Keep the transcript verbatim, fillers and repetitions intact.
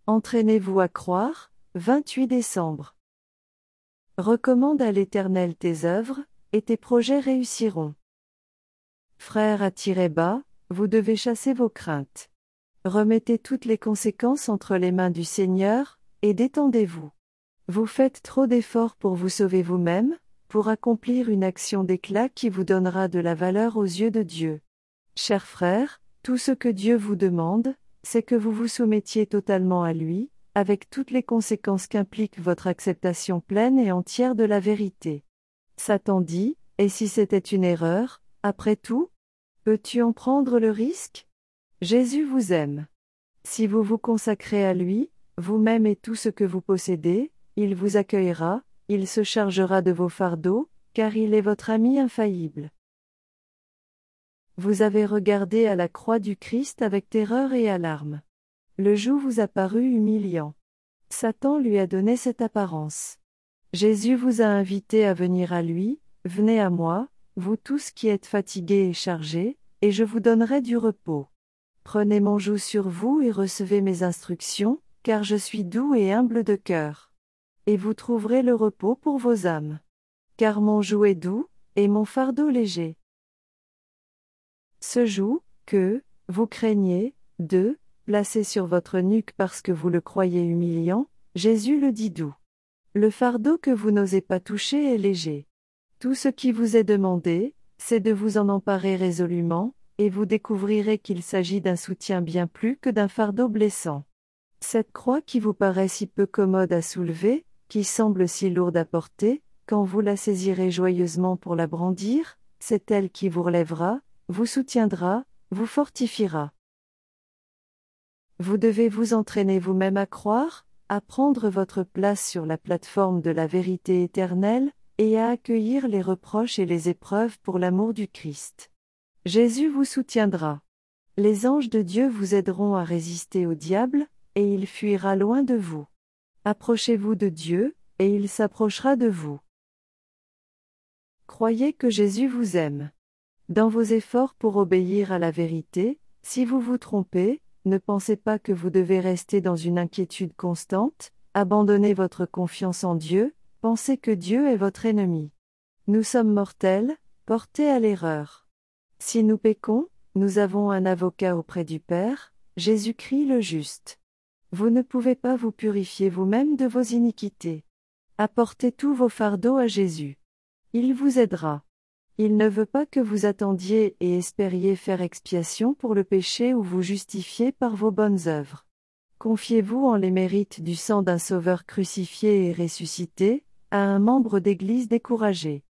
Entraînez-vous à croire, vingt-huit décembre. Recommande à l'Éternel tes œuvres, et tes projets réussiront. Frères à tirer bas, vous devez chasser vos craintes. Remettez toutes les conséquences entre les mains du Seigneur, et détendez-vous. Vous faites trop d'efforts pour vous sauver vous-même, pour accomplir une action d'éclat qui vous donnera de la valeur aux yeux de Dieu. Chers frères, tout ce que Dieu vous demande, c'est que vous vous soumettiez totalement à lui, avec toutes les conséquences qu'implique votre acceptation pleine et entière de la vérité. Satan dit, et si c'était une erreur, après tout? Peux-tu en prendre le risque? Jésus vous aime. Si vous vous consacrez à lui, vous-même et tout ce que vous possédez, il vous accueillera, il se chargera de vos fardeaux, car il est votre ami infaillible. Vous avez regardé à la croix du Christ avec terreur et alarme. Le joug vous a paru humiliant. Satan lui a donné cette apparence. Jésus vous a invité à venir à lui, venez à moi, vous tous qui êtes fatigués et chargés, et je vous donnerai du repos. Prenez mon joug sur vous et recevez mes instructions, car je suis doux et humble de cœur. Et vous trouverez le repos pour vos âmes. Car mon joug est doux, et mon fardeau léger. Ce joug, que, vous craignez, de, placer sur votre nuque parce que vous le croyez humiliant, Jésus le dit doux. Le fardeau que vous n'osez pas toucher est léger. Tout ce qui vous est demandé, c'est de vous en emparer résolument, et vous découvrirez qu'il s'agit d'un soutien bien plus que d'un fardeau blessant. Cette croix qui vous paraît si peu commode à soulever, qui semble si lourde à porter, quand vous la saisirez joyeusement pour la brandir, c'est elle qui vous relèvera, vous soutiendra, vous fortifiera. Vous devez vous entraîner vous-même à croire, à prendre votre place sur la plateforme de la vérité éternelle, et à accueillir les reproches et les épreuves pour l'amour du Christ. Jésus vous soutiendra. Les anges de Dieu vous aideront à résister au diable, et il fuira loin de vous. Approchez-vous de Dieu, et il s'approchera de vous. Croyez que Jésus vous aime. Dans vos efforts pour obéir à la vérité, si vous vous trompez, ne pensez pas que vous devez rester dans une inquiétude constante, abandonnez votre confiance en Dieu, pensez que Dieu est votre ennemi. Nous sommes mortels, portés à l'erreur. Si nous péchons, nous avons un avocat auprès du Père, Jésus-Christ le juste. Vous ne pouvez pas vous purifier vous-même de vos iniquités. Apportez tous vos fardeaux à Jésus. Il vous aidera. Il ne veut pas que vous attendiez et espériez faire expiation pour le péché ou vous justifier par vos bonnes œuvres. Confiez-vous en les mérites du sang d'un Sauveur crucifié et ressuscité, à un membre d'Église découragé.